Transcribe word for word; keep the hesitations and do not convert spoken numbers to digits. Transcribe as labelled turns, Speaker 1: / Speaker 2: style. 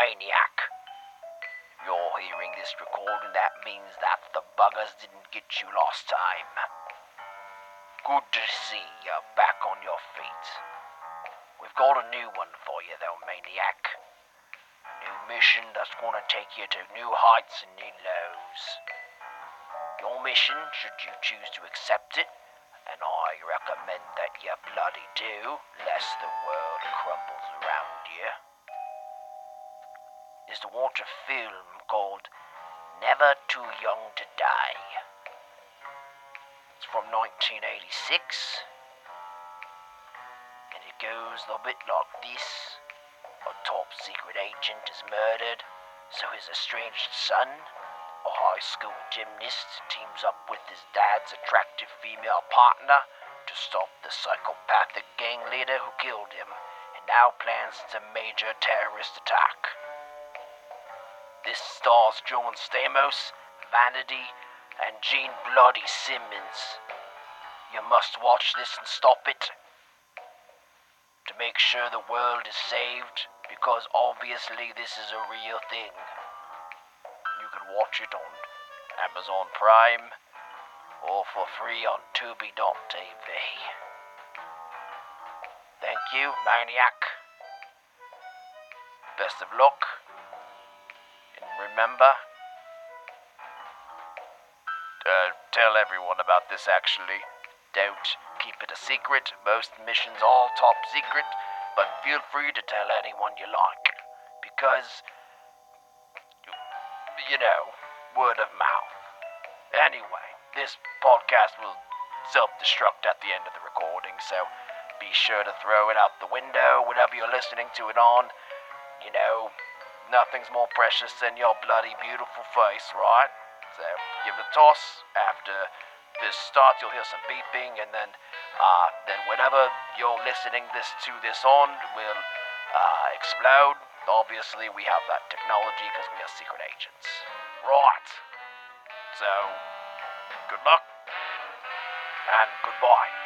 Speaker 1: Maniac. If you're hearing this recording, that means that the buggers didn't get you last time. Good to see you back on your feet. We've got a new one for you though, Maniac. New mission that's gonna take you to new heights and new lows. Your mission, should you choose to accept it, and I recommend that you bloody do, lest the world crumbles around you, is to watch a film called Never Too Young to Die. It's from nineteen eighty-six, and it goes a bit like this. A top secret agent is murdered, so his estranged son, a high school gymnast, teams up with his dad's attractive female partner to stop the psychopathic gang leader who killed him, and now plans a major terrorist attack. This stars John Stamos, Vanity, and Gene Bloody Simmons. You must watch this and stop it to make sure the world is saved, because obviously this is a real thing. You can watch it on Amazon Prime or for free on Tubi dot T V. Thank you, Maniac. Best of luck. And remember, uh, tell everyone about this actually. Don't keep it a secret. Most missions are top secret, but feel free to tell anyone you like. Because, you know, word of mouth. Anyway, this podcast will self-destruct at the end of the recording, so be sure to throw it out the window, whatever you're listening to it on. You know, nothing's more precious than your bloody beautiful face, right? So, give it a toss. After this starts, you'll hear some beeping, and then, uh, then whatever you're listening this to this on will, uh, explode. Obviously, we have that technology because we are secret agents. Right. So, good luck, and goodbye.